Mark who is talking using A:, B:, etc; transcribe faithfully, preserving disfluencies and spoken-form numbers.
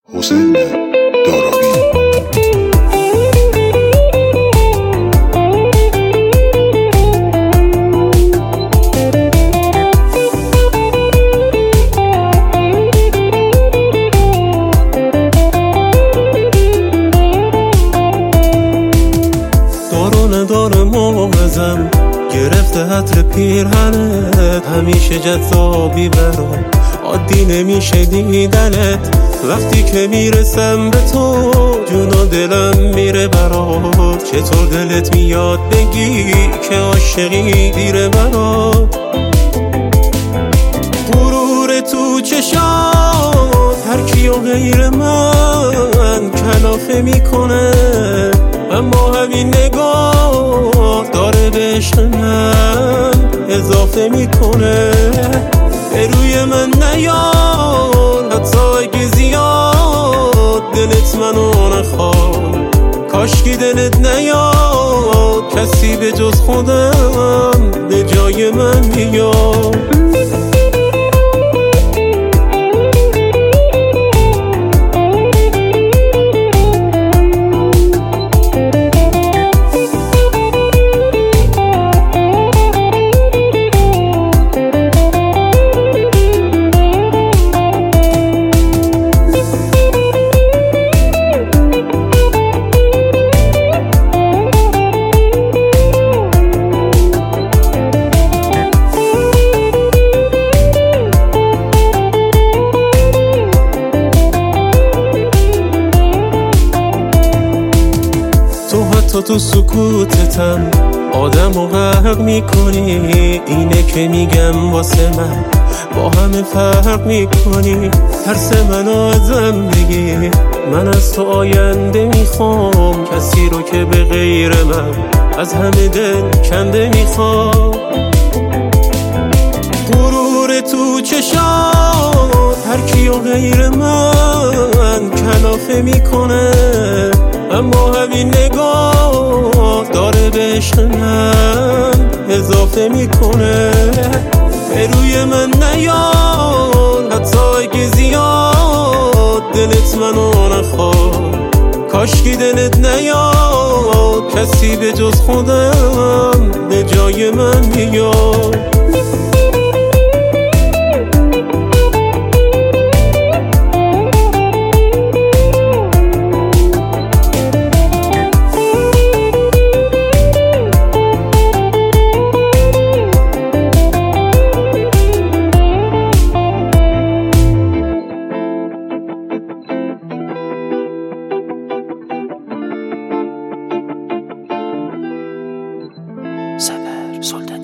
A: حسین دارابی.
B: دارو نداره موزم گرفته عطر پیرهنت، همیشه جذابی برام، عادی نمیشه دیدنت. وقتی که میرسم به تو جون و دلم میره برات. چطور دلت میاد بگی که عاشقی دیره برات؟ غرور تو چشات هر کیو غیر من کلافه میکنه، اما همین نگاه داره به عشق من اضافه میکنه. به روی من نیار حتی اگه زیاد دلت منو نخواد. کاشکی دلت نیاد کسی به جز خودم به جای من بیاد. تو تو سکوتتم آدم و غرق میکنی، اینه که میگم واسه من با همه فرق میکنی. ترس منو ازم بگی، من از تو آینده میخوام، کسی رو که به غیر من از همه دل کنده میخوام. غرور تو چشات هر کیو غیر من کلافه میکنه، اما همین نگاه داره به عشق من اضافه میکنه. به روی من نیار حتی اگه زیاد دلت منو نخواد. کاشکی دلت نیاد کسی به جز خودم به جای من بیاد.
C: سپر سلطان